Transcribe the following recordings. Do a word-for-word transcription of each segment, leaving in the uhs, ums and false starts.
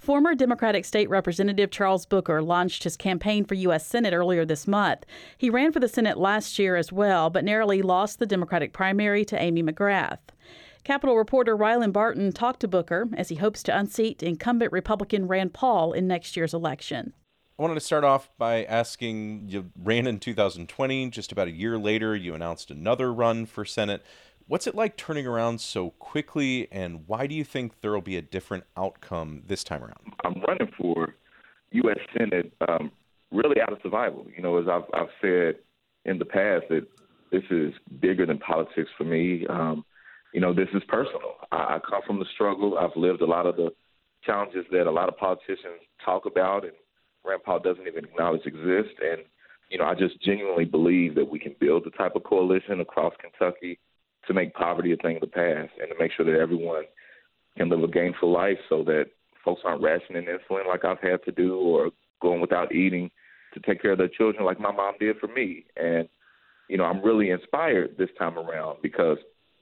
Former Democratic State Representative Charles Booker launched his campaign for U S Senate earlier this month. He ran for the Senate last year as well, but narrowly lost the Democratic primary to Amy McGrath. Capitol reporter Rylan Barton talked to Booker as he hopes to unseat incumbent Republican Rand Paul in next year's election. I wanted to start off by asking, you ran in two thousand twenty, just about a year later, you announced another run for Senate. What's it like turning around so quickly, and why do you think there will be a different outcome this time around? I'm running for U S Senate um, really out of survival. You know, as I've, I've said in the past, that this is bigger than politics for me. Um, you know, this is personal. I, I come from the struggle. I've lived a lot of the challenges that a lot of politicians talk about, and Rand Paul doesn't even acknowledge exist. And, you know, I just genuinely believe that we can build the type of coalition across Kentucky to make poverty a thing of the past and to make sure that everyone can live a gainful life so that folks aren't rationing insulin like I've had to do or going without eating to take care of their children like my mom did for me. And, you know, I'm really inspired this time around because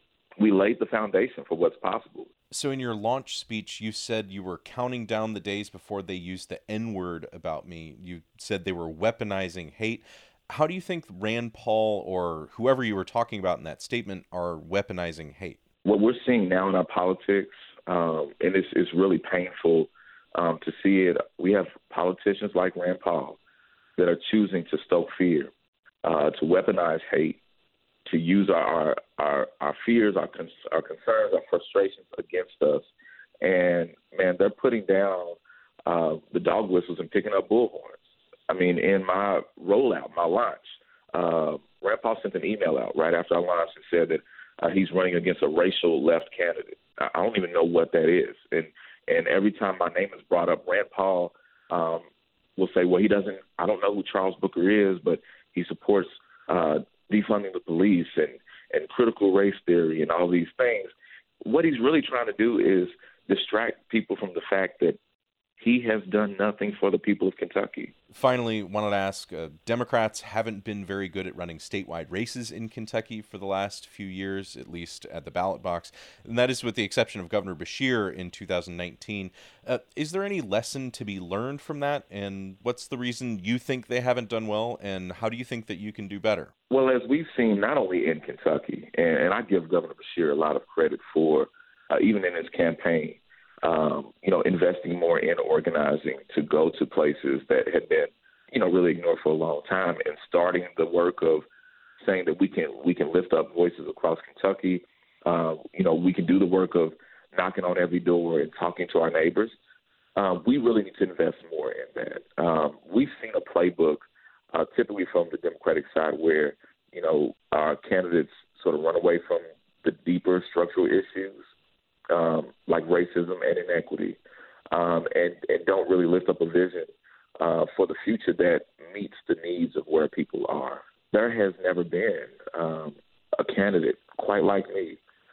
we laid the foundation for what's possible. So in your launch speech, you said you were counting down the days before they used the N-word about me. You said they were weaponizing hate. How do you think Rand Paul or whoever you were talking about in that statement are weaponizing hate? What we're seeing now in our politics, um, and it's, it's really painful um, to see it, we have politicians like Rand Paul that are choosing to stoke fear, uh, to weaponize hate, to use our our, our, our fears, our, con- our concerns, our frustrations against us. And, man, they're putting down uh, the dog whistles and picking up bullhorns. I mean, in my rollout, my launch, uh, Rand Paul sent an email out right after I launched and said that uh, he's running against a racial left candidate. I don't even know what that is. And and every time my name is brought up, Rand Paul um, will say, well, he doesn't, I don't know who Charles Booker is, but he supports uh, defunding the police and, and critical race theory and all these things. What he's really trying to do is distract people from the fact that he has done nothing for the people of Kentucky. Finally, wanted to ask, uh, Democrats haven't been very good at running statewide races in Kentucky for the last few years, at least at the ballot box, and that is with the exception of Governor Beshear in two thousand nineteen. Uh, is there any lesson to be learned from that, and what's the reason you think they haven't done well, and how do you think that you can do better? Well, as we've seen not only in Kentucky, and, and I give Governor Beshear a lot of credit for, uh, even in his campaign, Um, you know, investing more in organizing to go to places that had been, you know, really ignored for a long time, and starting the work of saying that we can we can lift up voices across Kentucky. Uh, you know, we can do the work of knocking on every door and talking to our neighbors. Um, we really need to invest more in that. Um, we've seen a playbook, uh, typically from the Democratic side, where, you know, our candidates sort of run away from the deeper structural issues, Um, like racism and inequity, um, and, and don't really lift up a vision uh, for the future that meets the needs of where people are. There has never been um, a candidate quite like me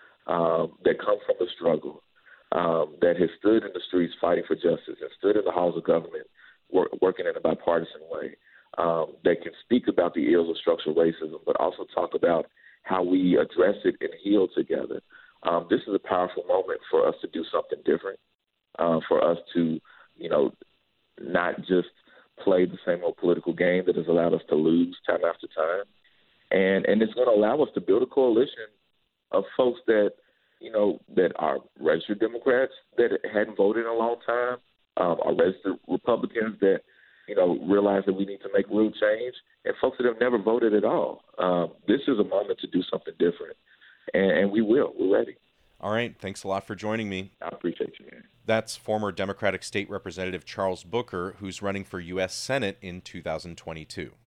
um, that comes from the struggle, um, that has stood in the streets fighting for justice and stood in the halls of government work, working in a bipartisan way, um, that can speak about the ills of structural racism, but also talk about how we address it and heal together. Um, this is a powerful moment for us to do something different, uh, for us to, you know, not just play the same old political game that has allowed us to lose time after time. And and it's going to allow us to build a coalition of folks that, you know, that are registered Democrats that hadn't voted in a long time, um, are registered Republicans that, you know, realize that we need to make real change, and folks that have never voted at all. Um, this is a moment to do something different. And, and we will. We're ready. All right. Thanks a lot for joining me. I appreciate you, man. That's former Democratic State Representative Charles Booker, who's running for U S Senate in two thousand twenty-two.